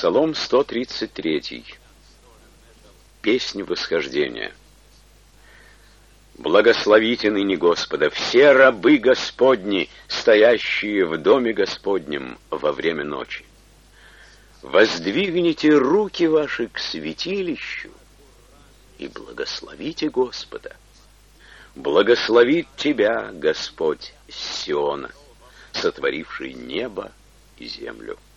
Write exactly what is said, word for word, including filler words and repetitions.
Псалом сто тридцать три. Песнь восхождения. Благословите ныне Господа все рабы Господни, стоящие в доме Господнем во время ночи. Воздвигните руки ваши к святилищу и благословите Господа. Благословит тебя Господь с Сиона, сотворивший небо и землю.